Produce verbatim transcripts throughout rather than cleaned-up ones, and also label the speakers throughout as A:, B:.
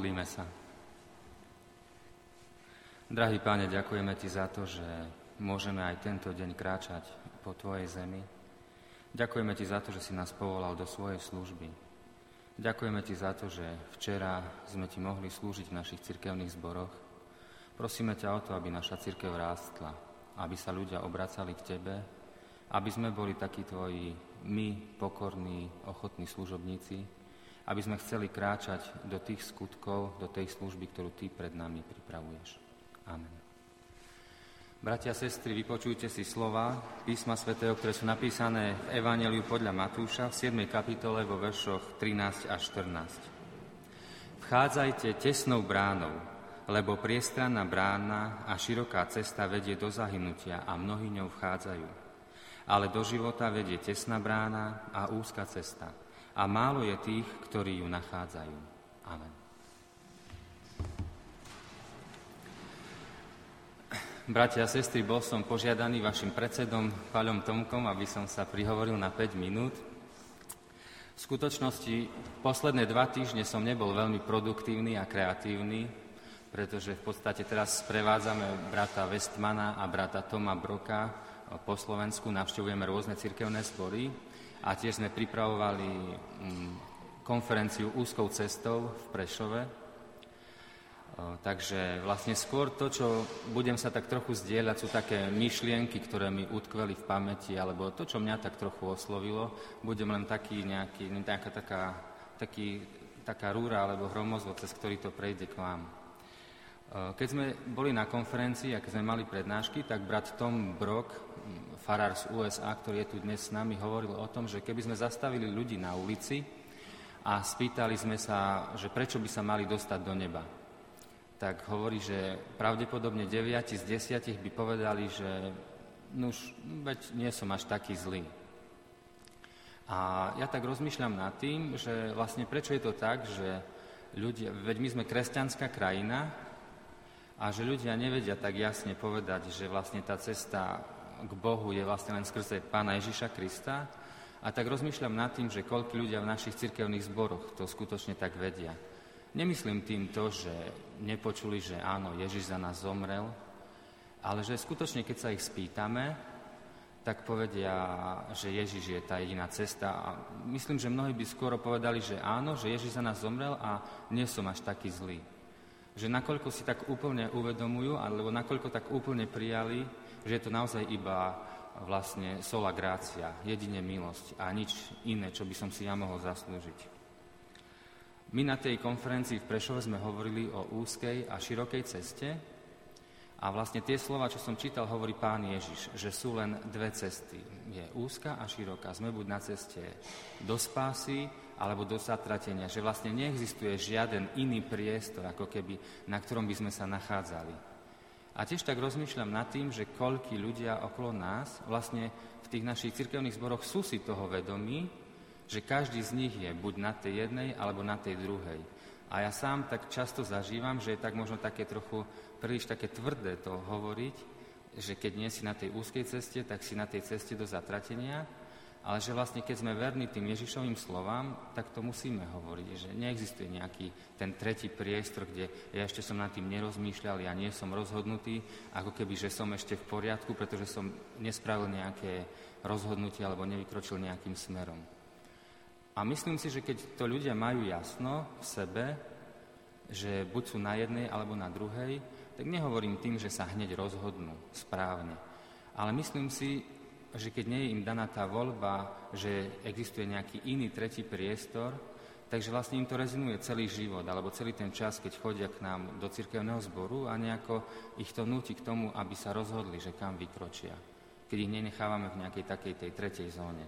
A: Pomodlíme sa. Drahý Páne, ďakujeme Ti za to, že môžeme aj tento deň kráčať po Tvojej zemi. Ďakujeme Ti za to, že si nás povolal do svojej služby. Ďakujeme Ti za to, že včera sme Ti mohli slúžiť v našich cirkevných zboroch. Prosíme ťa o to, aby naša cirkev rástla, aby sa ľudia obracali k Tebe, aby sme boli takí Tvoji my, pokorní, ochotní služobníci, aby sme chceli kráčať do tých skutkov, do tej služby, ktorú Ty pred nami pripravuješ. Amen. Bratia a sestry, vypočujte si slova písma svätého, ktoré sú napísané v Evanjeliu podľa Matúša v siedmej kapitole vo veršoch trinásť až štrnásť. Vchádzajte tesnou bránou, lebo priestranná brána a široká cesta vedie do zahynutia a mnohí ňou vchádzajú. Ale do života vedie tesná brána a úzka cesta. A málo je tých, ktorí ju nachádzajú. Amen. Bratia a sestry, bol som požiadaný vašim predsedom Paľom Tomkom, aby som sa prihovoril na päť minút. V skutočnosti posledné dva týždne som nebol veľmi produktívny a kreatívny, pretože v podstate teraz sprevádzame brata Westmana a brata Toma Broka po Slovensku, navštevujeme rôzne cirkevné zbory a tiež sme pripravovali konferenciu Úzkou cestou v Prešove. Takže vlastne skôr to, čo budem sa tak trochu zdieľať, sú také myšlienky, ktoré mi utkveli v pamäti, alebo to, čo mňa tak trochu oslovilo. Budem len taký nejaký, nejaká taká, taký, taká rúra alebo hromozvod, cez ktorý to prejde k vám. Keď sme boli na konferencii a keď sme mali prednášky, tak brat Tom Brock, farár z ú es á, ktorý je tu dnes s nami, hovoril o tom, že keby sme zastavili ľudí na ulici a spýtali sme sa, že prečo by sa mali dostať do neba, tak hovorí, že pravdepodobne deviati z desiatich by povedali, že nuž, veď nie som až taký zlý. A ja tak rozmýšľam nad tým, že vlastne prečo je to tak, že ľudia, veď my sme kresťanská krajina a že ľudia nevedia tak jasne povedať, že vlastne tá cesta k Bohu je vlastne len skrze Pána Ježiša Krista. A tak rozmýšľam nad tým, že koľko ľudia v našich cirkevných zboroch to skutočne tak vedia. Nemyslím tým to, že nepočuli, že áno, Ježiš za nás zomrel, ale že skutočne, keď sa ich spýtame, tak povedia, že Ježiš je tá jediná cesta. A myslím, že mnohí by skoro povedali, že áno, že Ježiš za nás zomrel a nie som až taký zlý. Že nakoľko si tak úplne uvedomujú, alebo nakoľko tak úplne prijali, že je to naozaj iba vlastne sola gratia, jedine milosť a nič iné, čo by som si ja mohol zaslúžiť. My na tej konferencii v Prešove sme hovorili o úzkej a širokej ceste a vlastne tie slova, čo som čítal, hovorí Pán Ježiš, že sú len dve cesty. Je úzka a široká. Sme buď na ceste do spásy, alebo do zatratenia, že vlastne neexistuje žiaden iný priestor, ako keby, na ktorom by sme sa nachádzali. A tiež tak rozmýšľam nad tým, že koľkí ľudia okolo nás vlastne v tých našich cirkevných zboroch sú si toho vedomí, že každý z nich je buď na tej jednej, alebo na tej druhej. A ja sám tak často zažívam, že je tak možno také trochu príliš také tvrdé to hovoriť, že keď nie si na tej úzkej ceste, tak si na tej ceste do zatratenia, ale že vlastne keď sme verní tým Ježišovým slovám, tak to musíme hovoriť, že neexistuje nejaký ten tretí priestor, kde ja ešte som nad tým nerozmýšľal, ja nie som rozhodnutý, ako keby, že som ešte v poriadku, pretože som nespravil nejaké rozhodnutie alebo nevykročil nejakým smerom. A myslím si, že keď to ľudia majú jasno v sebe, že buď sú na jednej alebo na druhej, tak nehovorím tým, že sa hneď rozhodnú správne. Ale myslím si, že keď nie je im daná tá voľba, že existuje nejaký iný tretí priestor, takže vlastne im to rezonuje celý život, alebo celý ten čas, keď chodia k nám do cirkevného zboru a nejako ich to núti k tomu, aby sa rozhodli, že kam vykročia, keď ich nenechávame v nejakej takej tej tretej zóne.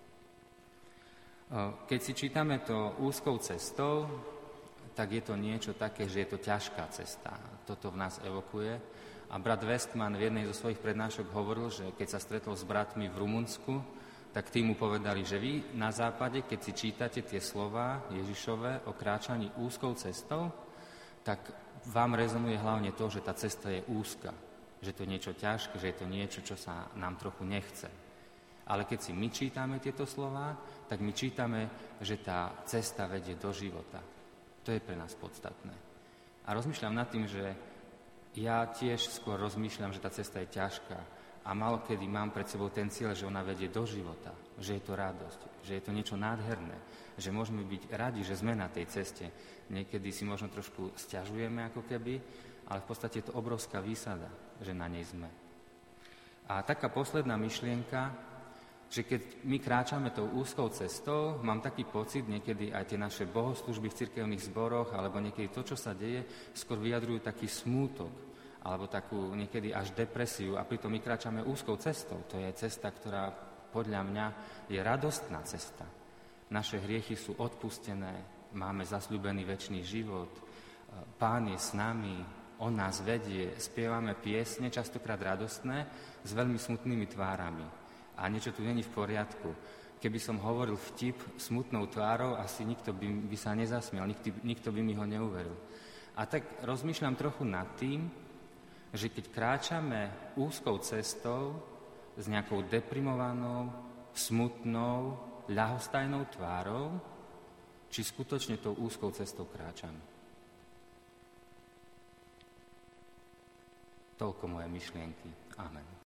A: Keď si čítame to úzkou cestou, tak je to niečo také, že je to ťažká cesta. Toto v nás evokuje. A brat Westman v jednej zo svojich prednášok hovoril, že keď sa stretol s bratmi v Rumunsku, tak tí mu povedali, že vy na západe, keď si čítate tie slová Ježišové o kráčaní úzkou cestou, tak vám rezonuje hlavne to, že tá cesta je úzka, že to je niečo ťažké, že je to niečo, čo sa nám trochu nechce. Ale keď si my čítame tieto slová, tak my čítame, že tá cesta vedie do života. To je pre nás podstatné. A rozmýšľam nad tým, že ja tiež skôr rozmýšľam, že tá cesta je ťažká a málo kedy mám pred sebou ten cieľ, že ona vedie do života, že je to radosť, že je to niečo nádherné, že môžeme byť radi, že sme na tej ceste. Niekedy si možno trošku sťažujeme ako keby, ale v podstate je to obrovská výsada, že na nej sme. A taká posledná myšlienka, že keď my kráčame tou úzkou cestou, mám taký pocit, niekedy aj tie naše bohoslúžby v cirkevných zboroch, alebo niekedy to, čo sa deje, skôr vyjadrujú taký smútok, alebo takú niekedy až depresiu, a pritom my kráčame úzkou cestou. To je cesta, ktorá podľa mňa je radostná cesta. Naše hriechy sú odpustené, máme zasľúbený večný život, Pán je s nami, On nás vedie, spievame piesne, častokrát radostné, s veľmi smutnými tvárami. A niečo tu není v poriadku. Keby som hovoril vtip smutnou tvárou, asi nikto by, by sa nezasmial, nikto, nikto by mi ho neuveril. A tak rozmýšľam trochu nad tým, že keď kráčame úzkou cestou s nejakou deprimovanou, smutnou, ľahostajnou tvárou, či skutočne tou úzkou cestou kráčame. Toľko moje myšlienky. Amen.